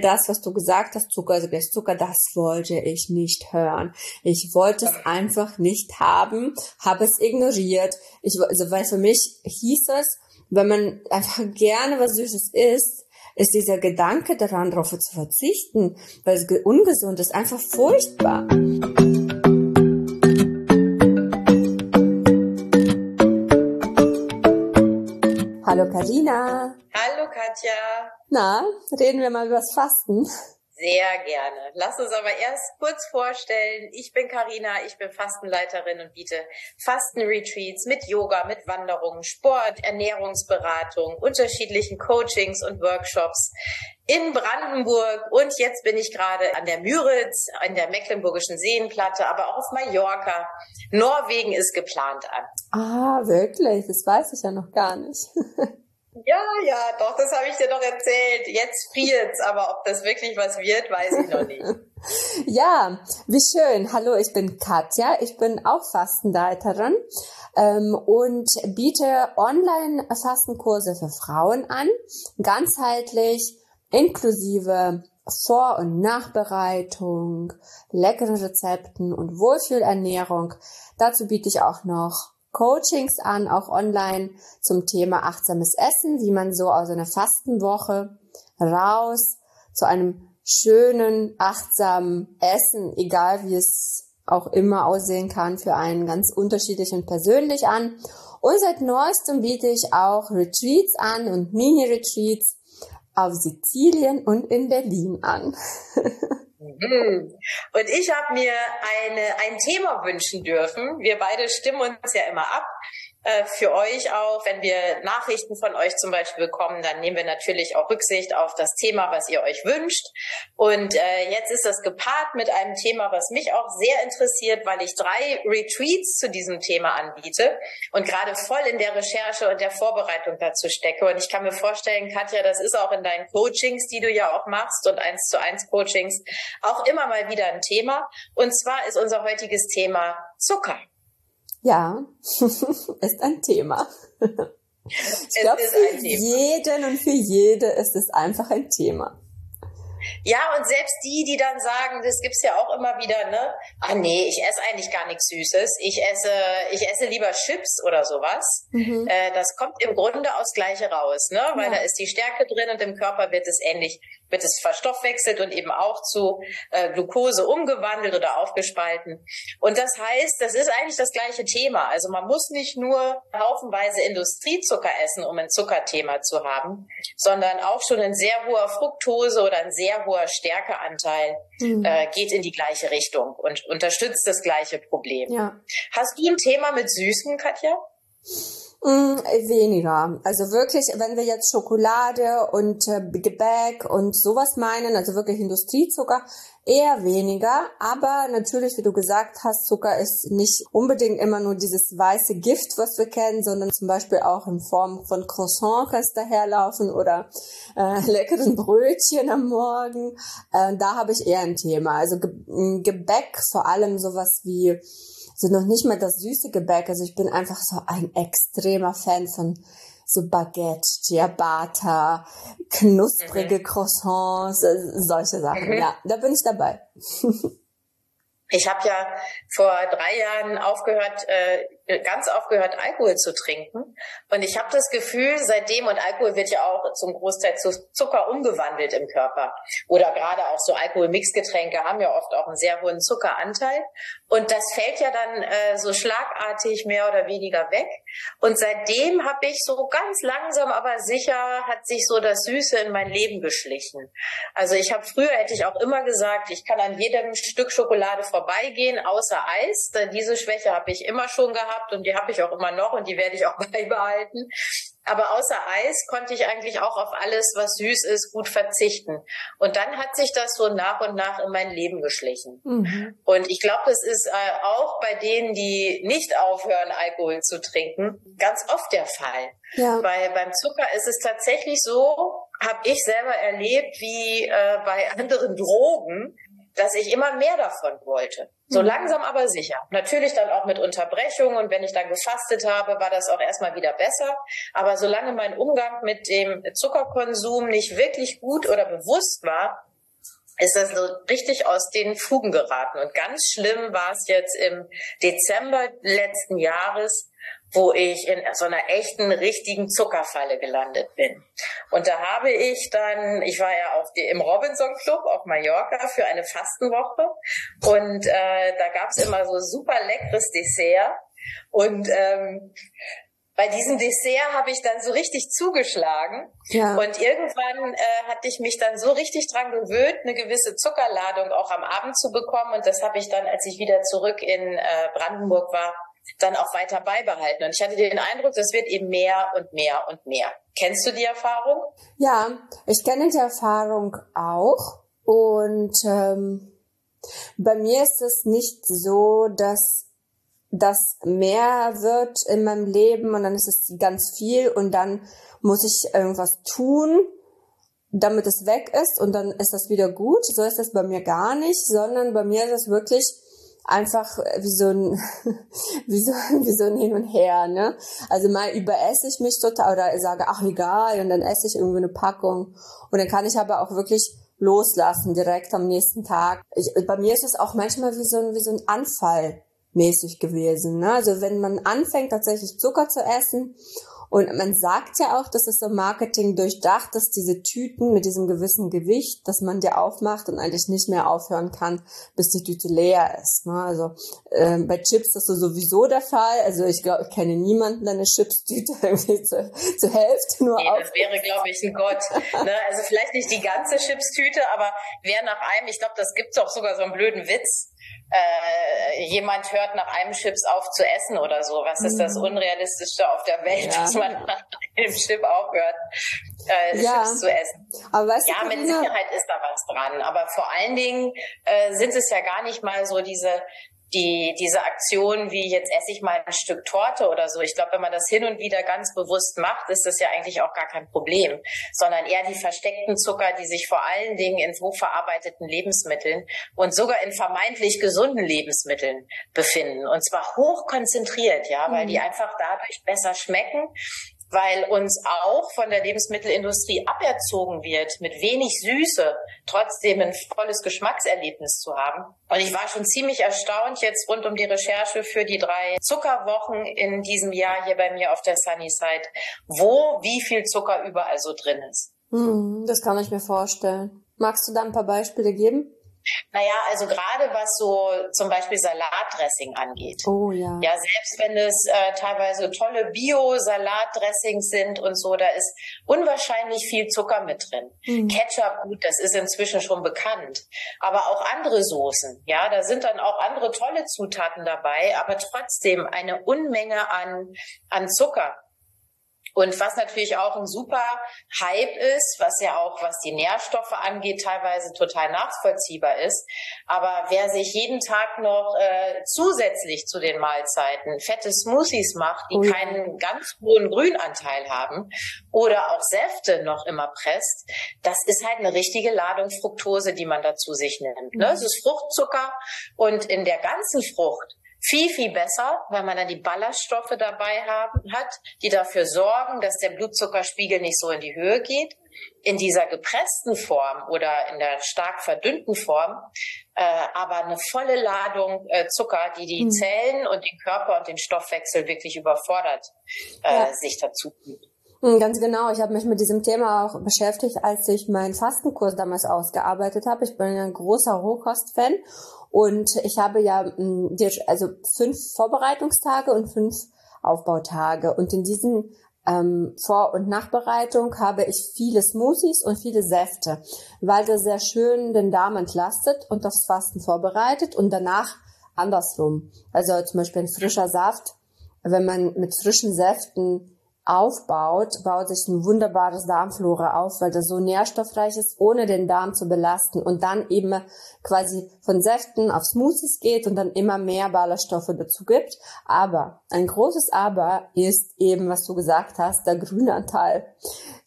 das, was du gesagt hast, Zucker, also gleich Zucker, das wollte ich nicht hören. Ich wollte es einfach nicht haben, habe es ignoriert. Weil für mich hieß es, wenn man einfach gerne was Süßes isst, ist dieser Gedanke daran, darauf zu verzichten, weil es ungesund ist, einfach furchtbar. Hallo Carina. Hallo Katja. Na, reden wir mal über das Fasten? Sehr gerne. Lass uns aber erst kurz vorstellen, ich bin Carina, ich bin Fastenleiterin und biete Fastenretreats mit Yoga, mit Wanderungen, Sport, Ernährungsberatung, unterschiedlichen Coachings und Workshops in Brandenburg und jetzt bin ich gerade an der Müritz, an der Mecklenburgischen Seenplatte, aber auch auf Mallorca. Norwegen ist geplant an. Ah, wirklich? Das weiß ich ja noch gar nicht. Ja, doch, das habe ich dir doch erzählt. Jetzt friert's, aber ob das wirklich was wird, weiß ich noch nicht. Ja, wie schön. Hallo, ich bin Katja, ich bin auch Fastenleiterin und biete Online-Fastenkurse für Frauen an, ganzheitlich, inklusive Vor- und Nachbereitung, leckeren Rezepten und Wohlfühlernährung. Dazu biete ich auch noch Coachings an, auch online zum Thema achtsames Essen, wie man so aus einer Fastenwoche raus zu einem schönen, achtsamen Essen, egal wie es auch immer aussehen kann, für einen ganz unterschiedlich und persönlich an. Und seit neuestem biete ich auch Retreats an und Mini-Retreats auf Sizilien und in Berlin an. Und ich habe mir ein Thema wünschen dürfen. Wir beide stimmen uns ja immer ab. Für euch auch, wenn wir Nachrichten von euch zum Beispiel bekommen, dann nehmen wir natürlich auch Rücksicht auf das Thema, was ihr euch wünscht. Und jetzt ist das gepaart mit einem Thema, was mich auch sehr interessiert, weil ich 3 Retreats zu diesem Thema anbiete und gerade voll in der Recherche und der Vorbereitung dazu stecke. Und ich kann mir vorstellen, Katja, das ist auch in deinen Coachings, die du ja auch machst und 1:1 Coachings, auch immer mal wieder ein Thema. Und zwar ist unser heutiges Thema Zucker. Ja, ist ein Thema. Ich glaube, für jeden und für jede ist es einfach ein Thema. Ja, und selbst die dann sagen, das gibt's ja auch immer wieder, ne? Ah nee, ich esse eigentlich gar nichts Süßes. Ich esse lieber Chips oder sowas. Mhm. Das kommt im Grunde aufs Gleiche raus, ne? Weil da ist die Stärke drin und im Körper wird es verstoffwechselt und eben auch zu Glucose umgewandelt oder aufgespalten. Und das heißt, das ist eigentlich das gleiche Thema. Also man muss nicht nur haufenweise Industriezucker essen, um ein Zuckerthema zu haben, sondern auch schon ein sehr hoher Fructose oder ein sehr hoher Stärkeanteil geht in die gleiche Richtung und unterstützt das gleiche Problem. Ja. Hast du ein Thema mit Süßem, Katja? Weniger. Also wirklich, wenn wir jetzt Schokolade und Gebäck und sowas meinen, also wirklich Industriezucker, eher weniger. Aber natürlich, wie du gesagt hast, Zucker ist nicht unbedingt immer nur dieses weiße Gift, was wir kennen, sondern zum Beispiel auch in Form von Croissant kann es daherlaufen oder leckeren Brötchen am Morgen. Da habe ich eher ein Thema. Also Gebäck, vor allem sowas wie noch nicht mal das süße Gebäck. Also ich bin einfach so ein extremer Fan von so Baguette, Ciabatta, knusprige Croissants, solche Sachen. Ja, da bin ich dabei. Ich habe ja vor 3 Jahren ganz aufgehört, Alkohol zu trinken. Und ich habe das Gefühl, seitdem, und Alkohol wird ja auch zum Großteil zu Zucker umgewandelt im Körper. Oder gerade auch so Alkohol-Mixgetränke haben ja oft auch einen sehr hohen Zuckeranteil. Und das fällt ja dann so schlagartig mehr oder weniger weg. Und seitdem habe ich so ganz langsam, aber sicher, hat sich so das Süße in mein Leben geschlichen. Also früher hätte ich auch immer gesagt, ich kann an jedem Stück Schokolade vorbeigehen, außer Eis. Denn diese Schwäche habe ich immer schon gehabt und die habe ich auch immer noch und die werde ich auch beibehalten. Aber außer Eis konnte ich eigentlich auch auf alles, was süß ist, gut verzichten. Und dann hat sich das so nach und nach in mein Leben geschlichen. Mhm. Und ich glaube, das ist auch bei denen, die nicht aufhören, Alkohol zu trinken, ganz oft der Fall. Ja. Weil beim Zucker ist es tatsächlich so, habe ich selber erlebt, wie bei anderen Drogen, dass ich immer mehr davon wollte. So langsam aber sicher. Natürlich dann auch mit Unterbrechung und wenn ich dann gefastet habe, war das auch erstmal wieder besser. Aber solange mein Umgang mit dem Zuckerkonsum nicht wirklich gut oder bewusst war, ist das so richtig aus den Fugen geraten. Und ganz schlimm war es jetzt im Dezember letzten Jahres, wo ich in so einer echten, richtigen Zuckerfalle gelandet bin. Und da habe ich war ja auch im Robinson Club auf Mallorca für eine Fastenwoche. Und da gab es immer so super leckeres Dessert. Und bei diesem Dessert habe ich dann so richtig zugeschlagen. Ja. Und irgendwann hatte ich mich dann so richtig dran gewöhnt, eine gewisse Zuckerladung auch am Abend zu bekommen. Und das habe ich dann, als ich wieder zurück in Brandenburg war, dann auch weiter beibehalten. Und ich hatte den Eindruck, das wird eben mehr und mehr und mehr. Kennst du die Erfahrung? Ja, ich kenne die Erfahrung auch. Und bei mir ist es nicht so, dass das mehr wird in meinem Leben und dann ist es ganz viel und dann muss ich irgendwas tun, damit es weg ist und dann ist das wieder gut. So ist das bei mir gar nicht, sondern bei mir ist es wirklich einfach wie so ein Hin und Her, ne? Also mal überesse ich mich total oder sage, ach egal, und dann esse ich irgendwie eine Packung und dann kann ich aber auch wirklich loslassen direkt am nächsten Tag. Bei mir ist es auch manchmal wie so ein Anfall mäßig gewesen, ne? Also wenn man anfängt tatsächlich Zucker zu essen und man sagt ja auch, das ist so Marketing durchdacht, dass diese Tüten mit diesem gewissen Gewicht, dass man die aufmacht und eigentlich nicht mehr aufhören kann, bis die Tüte leer ist, ne? Also bei Chips ist das sowieso der Fall. Also ich glaube, ich kenne niemanden, der eine Chipstüte irgendwie zur Hälfte nur auf. Das wäre, glaube ich, ein Gott. Ne? Also vielleicht nicht die ganze Chipstüte, aber wer nach einem, ich glaube, das gibt auch sogar so einen blöden Witz, jemand hört nach einem Chips auf zu essen oder so. Was ist das Unrealistischste auf der Welt, dass man nach einem Chip aufhört, Chips zu essen? Aber weißt ja, mit Sicherheit ist da was dran. Aber vor allen Dingen sind es ja gar nicht mal so diese Aktion wie jetzt esse ich mal ein Stück Torte oder so. Ich glaube, wenn man das hin und wieder ganz bewusst macht, ist das ja eigentlich auch gar kein Problem, sondern eher die versteckten Zucker, die sich vor allen Dingen in hochverarbeiteten Lebensmitteln und sogar in vermeintlich gesunden Lebensmitteln befinden. Und zwar hochkonzentriert, ja, weil die einfach dadurch besser schmecken, weil uns auch von der Lebensmittelindustrie aberzogen wird, mit wenig Süße trotzdem ein volles Geschmackserlebnis zu haben. Und ich war schon ziemlich erstaunt jetzt rund um die Recherche für die 3 Zuckerwochen in diesem Jahr hier bei mir auf der Sunnyside, wie viel Zucker überall so drin ist. Das kann ich mir vorstellen. Magst du da ein paar Beispiele geben? Naja, also gerade was so zum Beispiel Salatdressing angeht. Oh ja. Ja, selbst wenn es teilweise tolle Bio-Salatdressings sind und so, da ist unwahrscheinlich viel Zucker mit drin. Ketchup, gut, das ist inzwischen schon bekannt. Aber auch andere Soßen, ja, da sind dann auch andere tolle Zutaten dabei, aber trotzdem eine Unmenge an Zucker. Und was natürlich auch ein super Hype ist, was ja auch, was die Nährstoffe angeht, teilweise total nachvollziehbar ist. Aber wer sich jeden Tag noch zusätzlich zu den Mahlzeiten fette Smoothies macht, die keinen ganz hohen Grünanteil haben oder auch Säfte noch immer presst, das ist halt eine richtige Ladung Fructose, die man dazu sich nimmt. Ne? Es ist Fruchtzucker und in der ganzen Frucht viel, viel besser, weil man dann die Ballaststoffe dabei hat, die dafür sorgen, dass der Blutzuckerspiegel nicht so in die Höhe geht. In dieser gepressten Form oder in der stark verdünnten Form, aber eine volle Ladung Zucker, die Zellen und den Körper und den Stoffwechsel wirklich überfordert, sich dazu gibt. Ganz genau. Ich habe mich mit diesem Thema auch beschäftigt, als ich meinen Fastenkurs damals ausgearbeitet habe. Ich bin ein großer Rohkost-Fan und ich habe ja 5 Vorbereitungstage und 5 Aufbautage. Und in diesen Vor- und Nachbereitung habe ich viele Smoothies und viele Säfte, weil das sehr schön den Darm entlastet und das Fasten vorbereitet und danach andersrum. Also zum Beispiel ein frischer Saft, wenn man mit frischen Säften baut sich ein wunderbares Darmflora auf, weil das so nährstoffreich ist, ohne den Darm zu belasten und dann eben quasi von Säften auf Smoothies geht und dann immer mehr Ballaststoffe dazu gibt. Aber ein großes Aber ist eben, was du gesagt hast, der Grünanteil.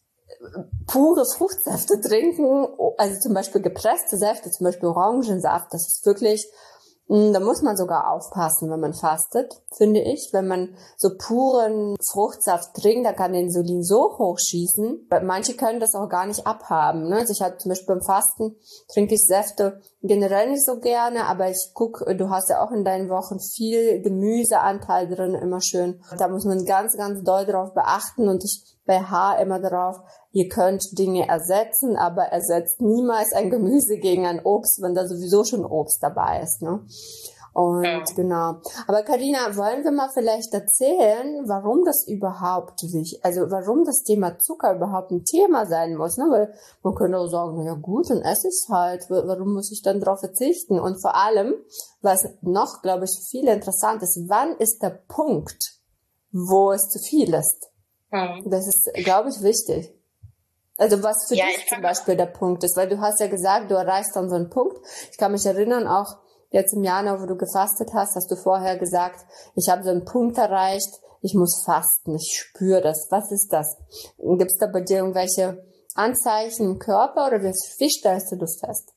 Pure Fruchtsäfte trinken, also zum Beispiel gepresste Säfte, zum Beispiel Orangensaft, das ist wirklich Da muss man sogar aufpassen, wenn man fastet, finde ich. Wenn man so puren Fruchtsaft trinkt, da kann der Insulin so hochschießen. Manche können das auch gar nicht abhaben. Ne? Also ich habe zum Beispiel beim Fasten, trinke ich Säfte generell nicht so gerne, aber ich gucke, du hast ja auch in deinen Wochen viel Gemüseanteil drin, immer schön. Da muss man ganz, ganz doll drauf beachten und ich bei Haar immer darauf, ihr könnt Dinge ersetzen, aber ersetzt niemals ein Gemüse gegen ein Obst, wenn da sowieso schon Obst dabei ist, ne? Und genau. Aber Carina, wollen wir mal vielleicht erzählen, warum das überhaupt warum das Thema Zucker überhaupt ein Thema sein muss, ne? Weil man könnte auch sagen, na ja gut, dann esse ich es halt. Warum muss ich dann drauf verzichten? Und vor allem, was noch, glaube ich, viel interessant ist, wann ist der Punkt, wo es zu viel ist? Das ist, glaube ich, wichtig. Also was für dich zum Beispiel der Punkt ist, weil du hast ja gesagt, du erreichst dann so einen Punkt. Ich kann mich erinnern, auch jetzt im Januar, wo du gefastet hast du vorher gesagt, ich habe so einen Punkt erreicht, ich muss fasten, ich spüre das. Was ist das? Gibt es da bei dir irgendwelche Anzeichen im Körper oder wie stellst du das fest?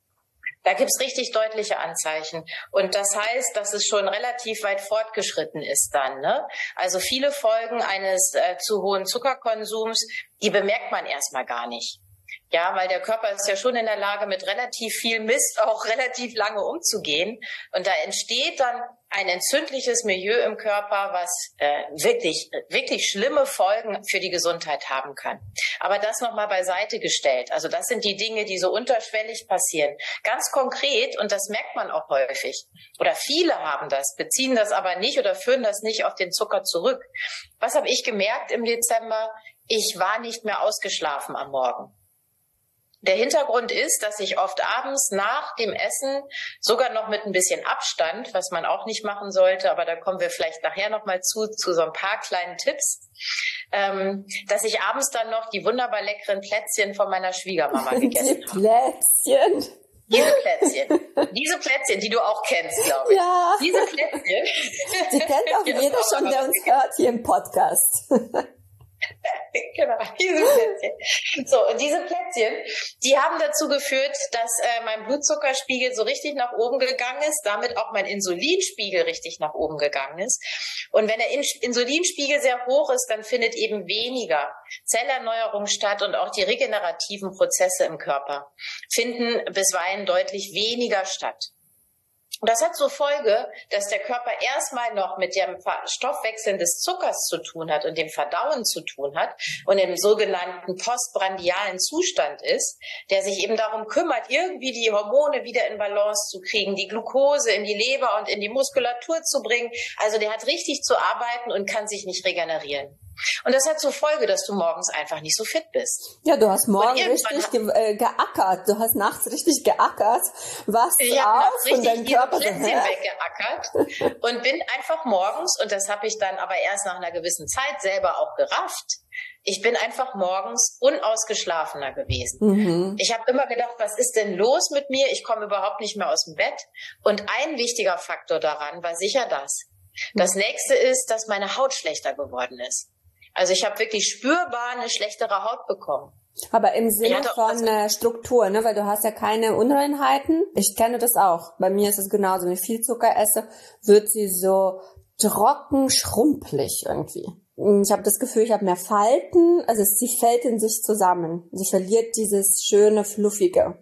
Da gibt's richtig deutliche Anzeichen. Und das heißt, dass es schon relativ weit fortgeschritten ist dann, ne? Also viele Folgen eines zu hohen Zuckerkonsums, die bemerkt man erstmal gar nicht. Ja, weil der Körper ist ja schon in der Lage, mit relativ viel Mist auch relativ lange umzugehen. Und da entsteht dann ein entzündliches Milieu im Körper, was wirklich, wirklich schlimme Folgen für die Gesundheit haben kann. Aber das nochmal beiseite gestellt. Also das sind die Dinge, die so unterschwellig passieren. Ganz konkret, und das merkt man auch häufig, oder viele haben das, beziehen das aber nicht oder führen das nicht auf den Zucker zurück. Was habe ich gemerkt im Dezember? Ich war nicht mehr ausgeschlafen am Morgen. Der Hintergrund ist, dass ich oft abends nach dem Essen, sogar noch mit ein bisschen Abstand, was man auch nicht machen sollte, aber da kommen wir vielleicht nachher nochmal zu so ein paar kleinen Tipps, dass ich abends dann noch die wunderbar leckeren Plätzchen von meiner Schwiegermama gegessen habe. Diese Plätzchen, die du auch kennst, glaube ich. Ja. Diese Plätzchen. Die kennt auch jeder schon, der uns hört hier im Podcast. Genau, diese Plätzchen. So, und diese Plätzchen, die haben dazu geführt, dass mein Blutzuckerspiegel so richtig nach oben gegangen ist, damit auch mein Insulinspiegel richtig nach oben gegangen ist. Und wenn der Insulinspiegel sehr hoch ist, dann findet eben weniger Zellerneuerung statt und auch die regenerativen Prozesse im Körper finden bisweilen deutlich weniger statt. Und das hat zur Folge, dass der Körper erstmal noch mit dem Stoffwechseln des Zuckers zu tun hat und dem Verdauen zu tun hat und im sogenannten postprandialen Zustand ist, der sich eben darum kümmert, irgendwie die Hormone wieder in Balance zu kriegen, die Glucose in die Leber und in die Muskulatur zu bringen. Also der hat richtig zu arbeiten und kann sich nicht regenerieren. Und das hat zur Folge, dass du morgens einfach nicht so fit bist. Ja, du hast morgen richtig geackert. Du hast nachts richtig geackert. Ich habe nachts richtig diese Plätzchen weggeackert und bin einfach morgens, und das habe ich dann aber erst nach einer gewissen Zeit selber auch gerafft, ich bin einfach morgens unausgeschlafener gewesen. Mhm. Ich habe immer gedacht, was ist denn los mit mir? Ich komme überhaupt nicht mehr aus dem Bett. Und ein wichtiger Faktor daran war sicher das. Das nächste ist, dass meine Haut schlechter geworden ist. Also ich habe wirklich spürbar eine schlechtere Haut bekommen. Aber im Sinne von Struktur, ne? Weil du hast ja keine Unreinheiten. Ich kenne das auch. Bei mir ist es genauso. Wenn ich viel Zucker esse, wird sie so trocken, schrumpelig irgendwie. Ich habe das Gefühl, ich habe mehr Falten. Also sie fällt in sich zusammen. Sie verliert dieses schöne, fluffige.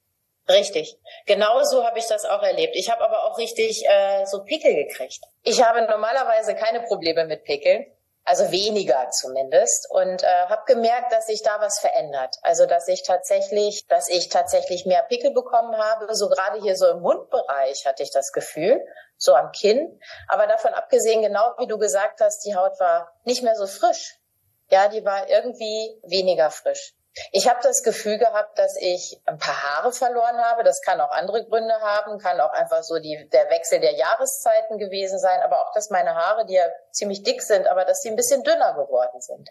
Richtig. Genau so habe ich das auch erlebt. Ich habe aber auch richtig so Pickel gekriegt. Ich habe normalerweise keine Probleme mit Pickeln. Also weniger zumindest, und habe gemerkt, dass sich da was verändert. Also dass ich tatsächlich mehr Pickel bekommen habe. So gerade hier so im Mundbereich hatte ich das Gefühl, so am Kinn. Aber davon abgesehen, genau wie du gesagt hast, die Haut war nicht mehr so frisch. Ja, die war irgendwie weniger frisch. Ich habe das Gefühl gehabt, dass ich ein paar Haare verloren habe. Das kann auch andere Gründe haben, kann auch einfach so der Wechsel der Jahreszeiten gewesen sein, aber auch, dass meine Haare, die ja ziemlich dick sind, aber dass sie ein bisschen dünner geworden sind.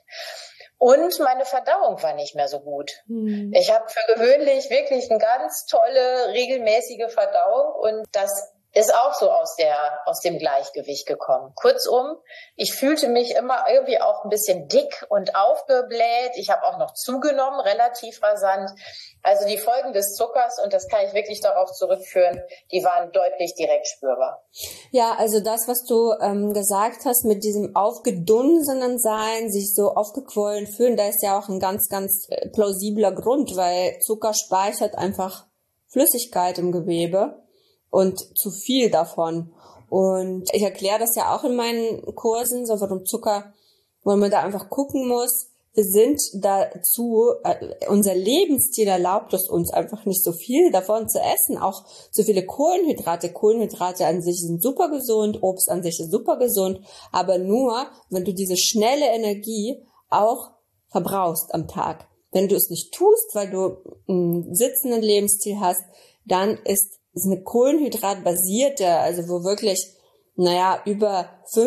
Und meine Verdauung war nicht mehr so gut. Ich habe für gewöhnlich wirklich eine ganz tolle, regelmäßige Verdauung, und das ist auch so aus dem Gleichgewicht gekommen. Kurzum, ich fühlte mich immer irgendwie auch ein bisschen dick und aufgebläht. Ich habe auch noch zugenommen, relativ rasant. Also die Folgen des Zuckers, und das kann ich wirklich darauf zurückführen, die waren deutlich direkt spürbar. Ja, also das, was du gesagt hast mit diesem aufgedunsenen Sein, sich so aufgequollen fühlen, da ist ja auch ein ganz, ganz plausibler Grund, weil Zucker speichert einfach Flüssigkeit im Gewebe. Und zu viel davon. Und ich erkläre das ja auch in meinen Kursen, so warum Zucker, wo man da einfach gucken muss. Wir sind dazu, unser Lebensstil erlaubt es uns einfach nicht so viel davon zu essen, auch zu viele Kohlenhydrate. Kohlenhydrate an sich sind super gesund, Obst an sich ist super gesund, aber nur, wenn du diese schnelle Energie auch verbrauchst am Tag. Wenn du es nicht tust, weil du einen sitzenden Lebensstil hast, dann ist eine kohlenhydratbasierte, also wo wirklich, über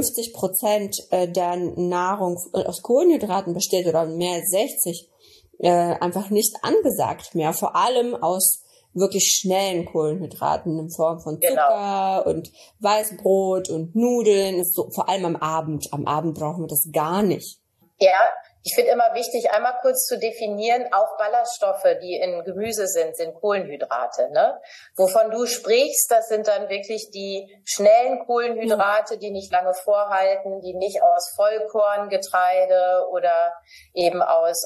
50% der Nahrung aus Kohlenhydraten besteht oder mehr als 60, einfach nicht angesagt mehr. Vor allem aus wirklich schnellen Kohlenhydraten in Form von Zucker und Weißbrot und Nudeln, so, vor allem am Abend. Am Abend brauchen wir das gar nicht. Ja, ich finde immer wichtig, einmal kurz zu definieren, auch Ballaststoffe, die in Gemüse sind Kohlenhydrate, ne? Wovon du sprichst, das sind dann wirklich die schnellen Kohlenhydrate, die nicht lange vorhalten, die nicht aus Vollkorngetreide oder eben aus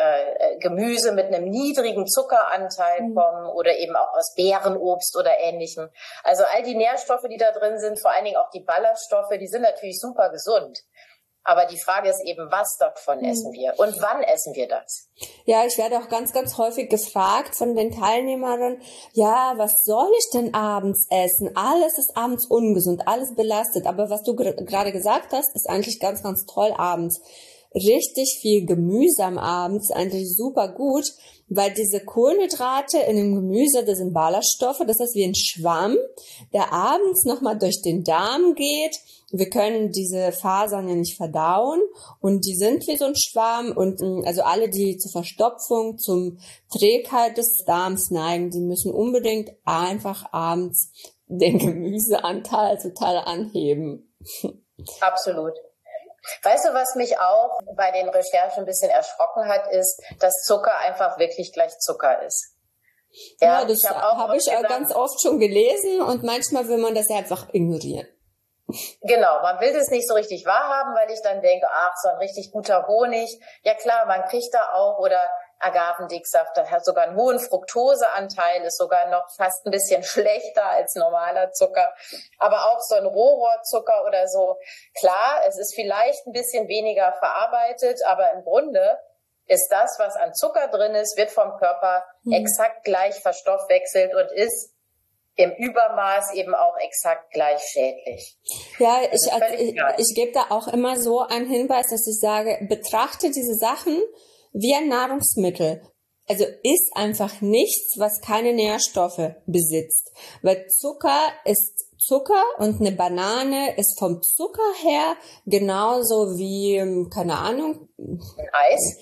Gemüse mit einem niedrigen Zuckeranteil kommen oder eben auch aus Beerenobst oder Ähnlichem. Also all die Nährstoffe, die da drin sind, vor allen Dingen auch die Ballaststoffe, die sind natürlich super gesund. Aber die Frage ist eben, was davon essen wir und wann essen wir das? Ja, ich werde auch ganz, ganz häufig gefragt von den Teilnehmern, ja, was soll ich denn abends essen? Alles ist abends ungesund, alles belastet. Aber was du gerade gesagt hast, ist eigentlich ganz, ganz toll abends. Richtig viel Gemüse am Abend ist eigentlich super gut, weil diese Kohlenhydrate in dem Gemüse, das sind Ballaststoffe, das ist wie ein Schwamm, der abends nochmal durch den Darm geht. Wir können diese Fasern ja nicht verdauen und die sind wie so ein Schwamm und also alle, die zur Verstopfung, zum Trägheit des Darms neigen, die müssen unbedingt einfach abends den Gemüseanteil total anheben. Absolut. Weißt du, was mich auch bei den Recherchen ein bisschen erschrocken hat, ist, dass Zucker einfach wirklich gleich Zucker ist. Ja, das habe ich ganz oft schon gelesen und manchmal will man das ja einfach ignorieren. Genau, man will das nicht so richtig wahrhaben, weil ich dann denke, ach, so ein richtig guter Honig. Ja klar, man kriegt da auch, oder Agavendicksaft, das hat sogar einen hohen Fructoseanteil, ist sogar noch fast ein bisschen schlechter als normaler Zucker. Aber auch so ein Rohrohrzucker oder so, klar, es ist vielleicht ein bisschen weniger verarbeitet, aber im Grunde ist das, was an Zucker drin ist, wird vom Körper exakt gleich verstoffwechselt und ist im Übermaß eben auch exakt gleich schädlich. Ja, ich gebe da auch immer so einen Hinweis, dass ich sage, betrachte diese Sachen wie ein Nahrungsmittel. Also isst einfach nichts, was keine Nährstoffe besitzt. Weil Zucker ist Zucker und eine Banane ist vom Zucker her genauso wie, keine Ahnung, ein Eis.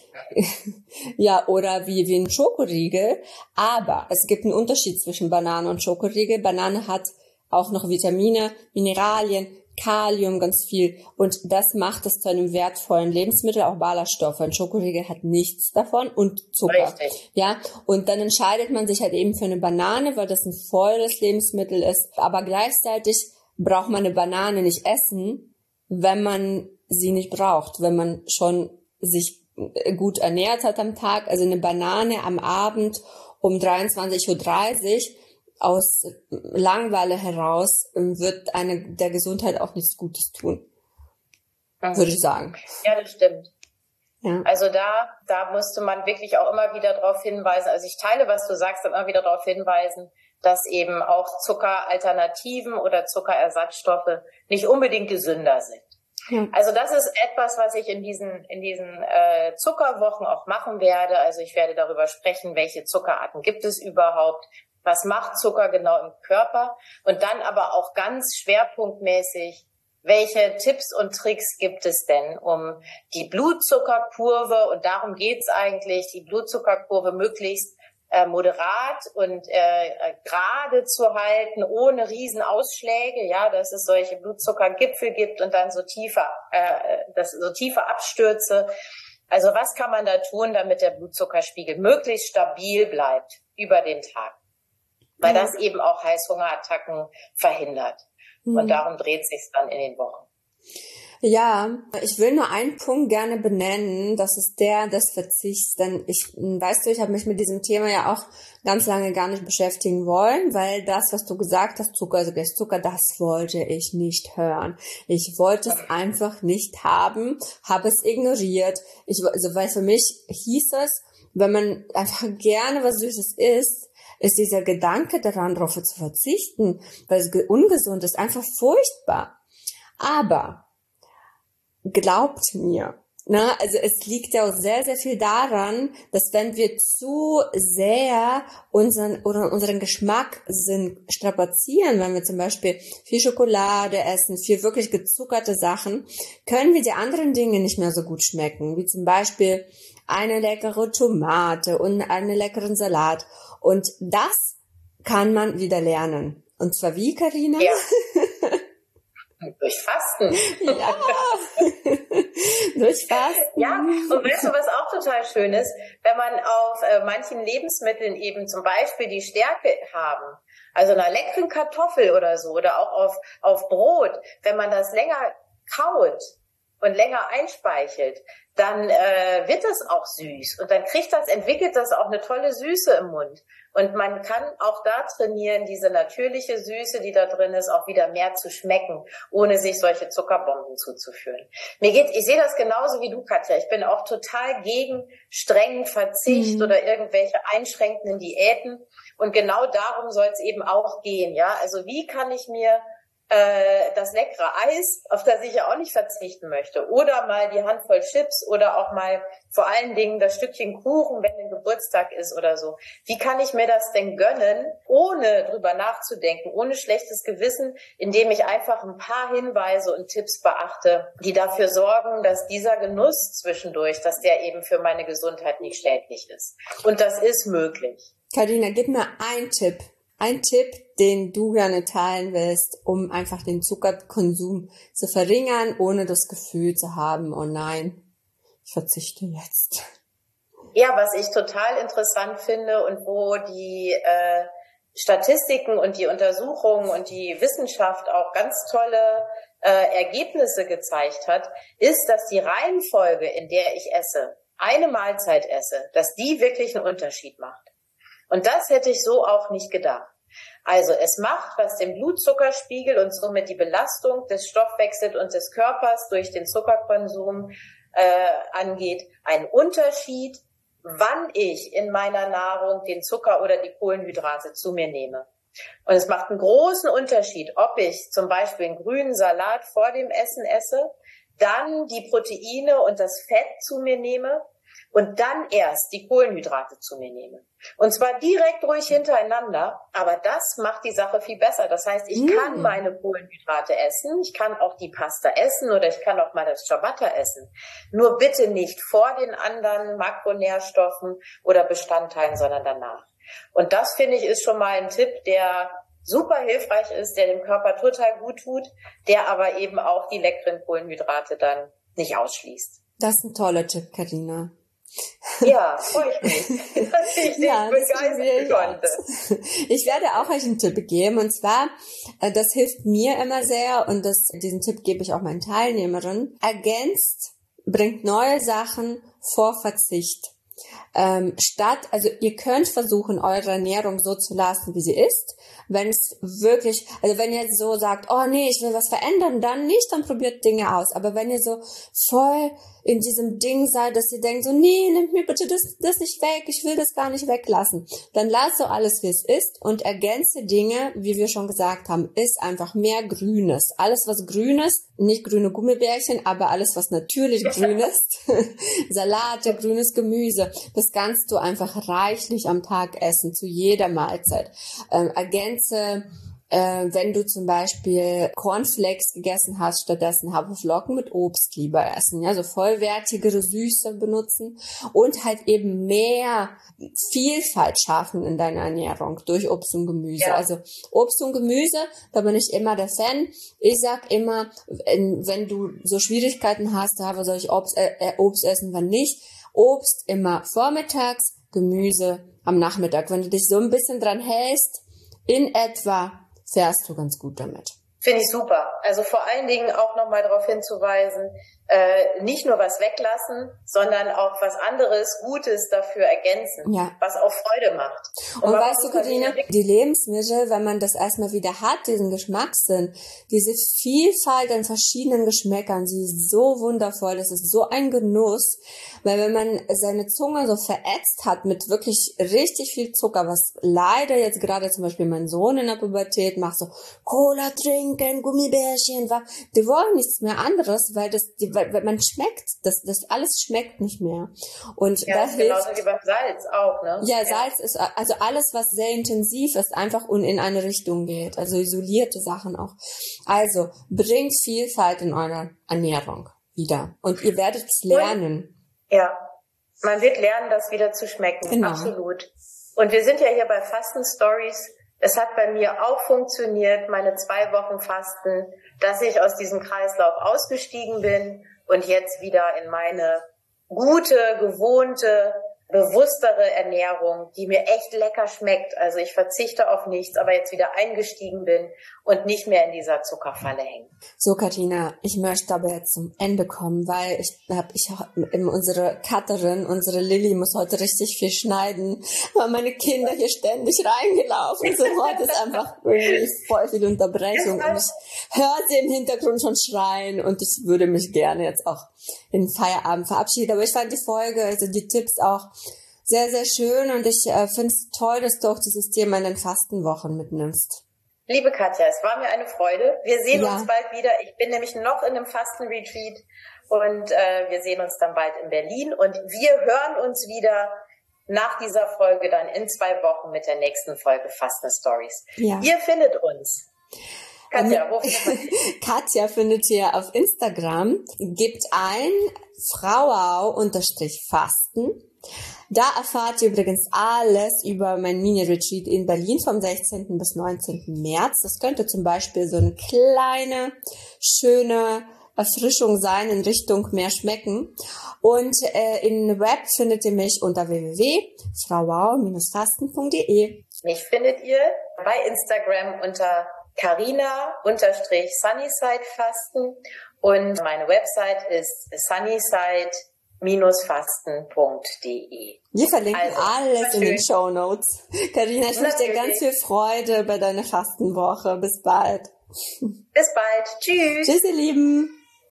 Ja, oder wie ein Schokoriegel. Aber es gibt einen Unterschied zwischen Banane und Schokoriegel. Banane hat auch noch Vitamine, Mineralien, Kalium, ganz viel. Und das macht es zu einem wertvollen Lebensmittel, auch Ballaststoffe. Ein Schokoriegel hat nichts davon und Zucker. Richtig. Ja, und dann entscheidet man sich halt eben für eine Banane, weil das ein volles Lebensmittel ist. Aber gleichzeitig braucht man eine Banane nicht essen, wenn man sie nicht braucht, wenn man schon sich gut ernährt hat am Tag. Also eine Banane am Abend um 23:30 Uhr aus Langeweile heraus wird eine der Gesundheit auch nichts Gutes tun, würde ich sagen. Ja, das stimmt. Ja. Also da musste man wirklich auch immer wieder darauf hinweisen, also ich teile, was du sagst, immer wieder darauf hinweisen, dass eben auch Zuckeralternativen oder Zuckerersatzstoffe nicht unbedingt gesünder sind. Ja. Also das ist etwas, was ich in diesen Zuckerwochen auch machen werde. Also ich werde darüber sprechen, welche Zuckerarten gibt es überhaupt, was macht Zucker genau im Körper und dann aber auch ganz schwerpunktmäßig, welche Tipps und Tricks gibt es denn, um die Blutzuckerkurve, und darum geht's eigentlich, die Blutzuckerkurve möglichst moderat und gerade zu halten, ohne Riesenausschläge, ja, dass es solche Blutzuckergipfel gibt und dann so tiefe Abstürze. Also was kann man da tun, damit der Blutzuckerspiegel möglichst stabil bleibt über den Tag? Weil das eben auch Heißhungerattacken verhindert. Und darum dreht sich's dann in den Wochen. Ja, ich will nur einen Punkt gerne benennen, das ist der des Verzichts, denn ich habe mich mit diesem Thema ja auch ganz lange gar nicht beschäftigen wollen, weil das, was du gesagt hast, Zucker, das wollte ich nicht hören. Ich wollte es einfach nicht haben, habe es ignoriert. Weil für mich hieß es, wenn man einfach gerne was Süßes isst, ist dieser Gedanke daran, darauf zu verzichten, weil es ungesund ist, einfach furchtbar. Aber glaubt mir, also es liegt ja auch sehr, sehr viel daran, dass wenn wir zu sehr unseren Geschmack strapazieren, wenn wir zum Beispiel viel Schokolade essen, viel wirklich gezuckerte Sachen, können wir die anderen Dinge nicht mehr so gut schmecken, wie zum Beispiel eine leckere Tomate und einen leckeren Salat. Und das kann man wieder lernen. Und zwar wie, Carina? Ja. Durch Fasten. Ja, durch Fasten. Ja, und weißt du, was auch total schön ist? Wenn man auf manchen Lebensmitteln eben zum Beispiel die Stärke haben, also einer leckeren Kartoffel oder so, oder auch auf Brot, wenn man das länger kaut und länger einspeichelt, dann wird das auch süß und dann entwickelt das auch eine tolle Süße im Mund. Und man kann auch da trainieren, diese natürliche Süße, die da drin ist, auch wieder mehr zu schmecken, ohne sich solche Zuckerbomben zuzuführen. Ich sehe das genauso wie du, Katja. Ich bin auch total gegen strengen Verzicht oder irgendwelche einschränkenden Diäten. Und genau darum soll es eben auch gehen, ja. Also wie kann ich mir das leckere Eis, auf das ich ja auch nicht verzichten möchte, oder mal die Handvoll Chips oder auch mal vor allen Dingen das Stückchen Kuchen, wenn ein Geburtstag ist oder so. Wie kann ich mir das denn gönnen, ohne drüber nachzudenken, ohne schlechtes Gewissen, indem ich einfach ein paar Hinweise und Tipps beachte, die dafür sorgen, dass dieser Genuss zwischendurch, dass der eben für meine Gesundheit nicht schädlich ist. Und das ist möglich. Carina, gib mir einen Tipp. Ein Tipp, den du gerne teilen willst, um einfach den Zuckerkonsum zu verringern, ohne das Gefühl zu haben, oh nein, ich verzichte jetzt. Ja, was ich total interessant finde und wo die Statistiken und die Untersuchungen und die Wissenschaft auch ganz tolle Ergebnisse gezeigt hat, ist, dass die Reihenfolge, in der ich esse, eine Mahlzeit esse, dass die wirklich einen Unterschied macht. Und das hätte ich so auch nicht gedacht. Also es macht, was den Blutzuckerspiegel und somit die Belastung des Stoffwechsels und des Körpers durch den Zuckerkonsum angeht, einen Unterschied, wann ich in meiner Nahrung den Zucker oder die Kohlenhydrate zu mir nehme. Und es macht einen großen Unterschied, ob ich zum Beispiel einen grünen Salat vor dem Essen esse, dann die Proteine und das Fett zu mir nehme und dann erst die Kohlenhydrate zu mir nehme. Und zwar direkt ruhig hintereinander, aber das macht die Sache viel besser. Das heißt, ich kann meine Kohlenhydrate essen, ich kann auch die Pasta essen oder ich kann auch mal das Ciabatta essen. Nur bitte nicht vor den anderen Makronährstoffen oder Bestandteilen, sondern danach. Und das, finde ich, ist schon mal ein Tipp, der super hilfreich ist, der dem Körper total gut tut, der aber eben auch die leckeren Kohlenhydrate dann nicht ausschließt. Das ist ein toller Tipp, Carina. Ja, freue ich mich, dass ich dich begeistern konnte. Ich werde auch euch einen Tipp geben, und zwar, das hilft mir immer sehr, und diesen Tipp gebe ich auch meinen Teilnehmerinnen, bringt neue Sachen vor Verzicht. Also ihr könnt versuchen, eure Ernährung so zu lassen, wie sie ist. Wenn ihr so sagt, oh nee, ich will was verändern, dann nicht, dann probiert Dinge aus. Aber wenn ihr so voll in diesem Ding seid, dass ihr denkt so, nee, nehmt mir bitte das nicht weg, ich will das gar nicht weglassen, dann lasst so alles, wie es ist, und ergänze Dinge, wie wir schon gesagt haben, ist einfach mehr Grünes. Alles, was grün ist, nicht grüne Gummibärchen, aber alles, was natürlich grün ist, Salate, grünes Gemüse, das kannst du einfach reichlich am Tag essen, zu jeder Mahlzeit. Ergänze wenn du zum Beispiel Cornflakes gegessen hast, stattdessen Haferflocken mit Obst lieber essen, ja, so vollwertigere Süße benutzen und halt eben mehr Vielfalt schaffen in deiner Ernährung durch Obst und Gemüse. Ja. Also Obst und Gemüse, da bin ich immer der Fan. Ich sag immer, wenn du so Schwierigkeiten hast, soll ich Obst essen, wann nicht. Obst immer vormittags, Gemüse am Nachmittag. Wenn du dich so ein bisschen dran hältst, in etwa fährst du ganz gut damit. Finde ich super. Also vor allen Dingen auch nochmal darauf hinzuweisen, nicht nur was weglassen, sondern auch was anderes, Gutes dafür ergänzen, ja, was auch Freude macht. Und weißt du, Katharina, die Lebensmittel, wenn man das erstmal wieder hat, diesen Geschmackssinn, diese Vielfalt an verschiedenen Geschmäckern, sie ist so wundervoll, das ist so ein Genuss, weil wenn man seine Zunge so verätzt hat mit wirklich richtig viel Zucker, was leider jetzt gerade zum Beispiel mein Sohn in der Pubertät macht, so Cola trinken, Gummibärchen, die wollen nichts mehr anderes, weil man schmeckt, das alles schmeckt nicht mehr. Und ja, das ist genauso wie beim Salz auch, ne? Ja, Salz ist also alles, was sehr intensiv ist, einfach und in eine Richtung geht, also isolierte Sachen auch. Also bringt Vielfalt in eure Ernährung wieder und ihr werdet es lernen. Ja, man wird lernen, das wieder zu schmecken, genau. Absolut. Und wir sind ja hier bei Fasten Stories. Es hat bei mir auch funktioniert, meine 2 Wochen Fasten, dass ich aus diesem Kreislauf ausgestiegen bin und jetzt wieder in meine gute, gewohnte, bewusstere Ernährung, die mir echt lecker schmeckt. Also ich verzichte auf nichts, aber jetzt wieder eingestiegen bin und nicht mehr in dieser Zuckerfalle hänge. So, Katina, ich möchte aber jetzt zum Ende kommen, weil unsere Cutterin, unsere Lilly muss heute richtig viel schneiden, weil meine Kinder hier ständig reingelaufen sind. Heute ist einfach irgendwie voll viel Unterbrechung und ich höre sie im Hintergrund schon schreien und ich würde mich gerne jetzt auch in den Feierabend verabschieden. Aber ich fand die Folge, also die Tipps auch sehr, sehr schön und ich finde es toll, dass du auch dieses Thema in den Fastenwochen mitnimmst. Liebe Katja, es war mir eine Freude. Wir sehen uns bald wieder. Ich bin nämlich noch in einem Fastenretreat und wir sehen uns dann bald in Berlin und wir hören uns wieder nach dieser Folge dann in 2 Wochen mit der nächsten Folge Fasten Stories. Ja. Ihr findet uns. Katja, wo findet man dich? Katja findet ihr auf Instagram. Gebt ein frauau_fasten. Da erfahrt ihr übrigens alles über mein Mini-Retreat in Berlin vom 16. bis 19. März. Das könnte zum Beispiel so eine kleine, schöne Erfrischung sein in Richtung mehr schmecken. Und im Web findet ihr mich unter www.frauau-fasten.de. Mich findet ihr bei Instagram unter Carina_Sunnyside-Fasten und meine Website ist sunnyside-fasten.de. Wir verlinken alles in den Shownotes. Carina, ich wünsche dir ganz viel Freude bei deiner Fastenwoche. Bis bald. Bis bald. Tschüss. Tschüss, ihr Lieben.